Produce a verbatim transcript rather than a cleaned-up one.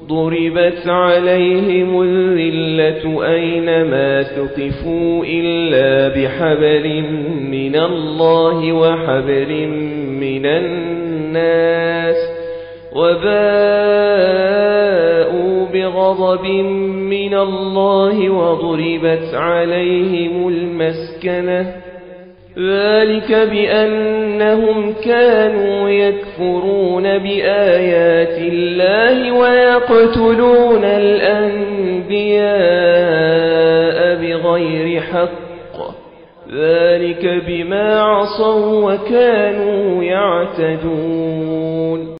ضربت عليهم الذلة أينما ثقفوا إلا بحبل من الله وحبل من الناس وباءوا بغضب من الله وضربت عليهم المسكنة ذلك بأنهم كانوا يكفرون بآيات الله ويقتلون الأنبياء بغير حق ذلك بما عصوا وكانوا يعتدون